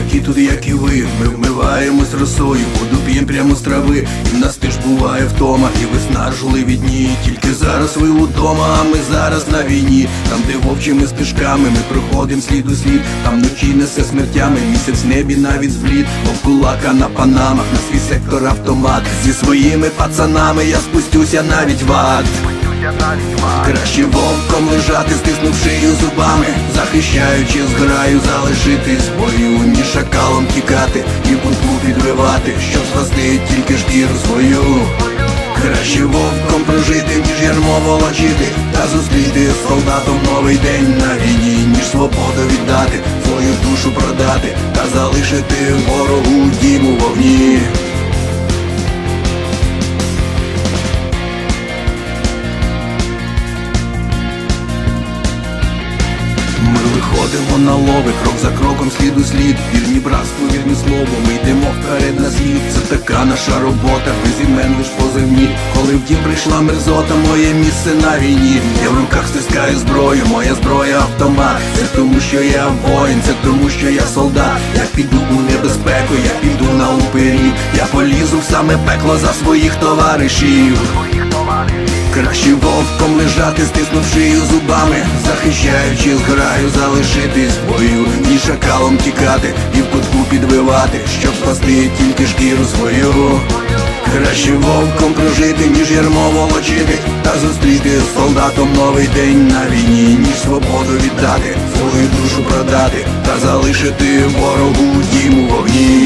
такі тут, як і ви. Ми вмиваємось росою, воду п'єм прямо з трави. І в нас теж буває втома, і виснажливі дні. Тільки зараз ви удома, а ми зараз на війні. Там, де вовчими стежками ми проходим слід у слід. Там вночі несе смертями, місяць в небі навіть зблід. Вовкулака на панамах, на свій сектор автомат. Зі своїми пацанами я спустюся навіть в ад. Краще вовком лежати, стиснув шию зубами, захищаючи зграю, залишитись в бою, ніж шакалом тікати і в кутку підвивати, щоб спасти тільки шкіру свою. Краще вовком прожити, ніж ярмо волочити, та зустріти з солдатом новий день на війні, ніж свободу віддати, свою душу продати, та залишити ворогу дім у вогні. Ходимо на лови, крок за кроком, слід у слід. Вірні братству, вірні слову, ми йдемо вперед на слід. Це така наша робота, без імен лиш позивні. Коли в дім прийшла мерзота, моє місце на війні. Я в руках стискаю зброю, моя зброя автомат. Це тому, що я воїн, це тому, що я солдат. Я піду у небезпеку, я піду на упері. Я полізу в саме пекло за своїх товаришів. Краще вовком лежати, стиснув шию зубами, захищаючи зграю, залишитись в бою, ніж шакалом тікати і в кутку підвивати, щоб спасти тільки шкіру свою. Краще вовком прожити, ніж ярмо волочити, та зустріти з солдатом новий день на війні, ніж свободу віддати, свою душу продати, та залишити ворогу дім у вогні.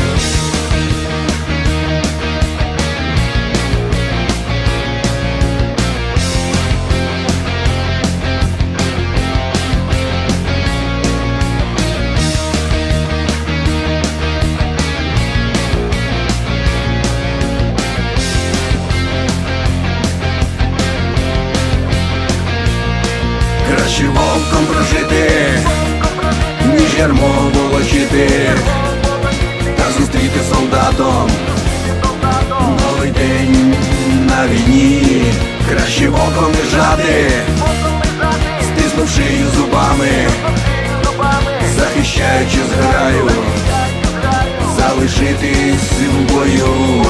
Краще вовком прожити, ніж ярмо волочити, та зустріти солдатом новий день на війні. Краще вовком лежати, стиснув шию зубами, захищаючи зграю, залишитись в бою.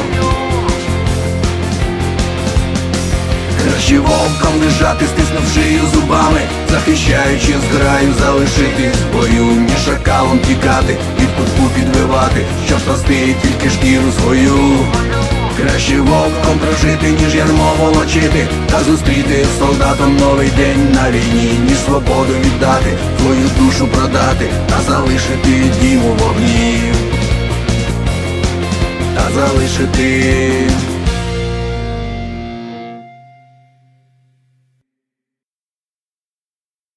Краще вовком лежати, стиснув шию зубами, захищаючи зграю, залишитись в бою, ніж шакалом тікати, від кутку підвивати, щоб спасти тільки шкіру свою. Краще вовком прожити, ніж ярмо волочити, та зустріти з солдатом новий день на війні, ніж свободу віддати, свою душу продати, та залишити дім у вогні, та залишити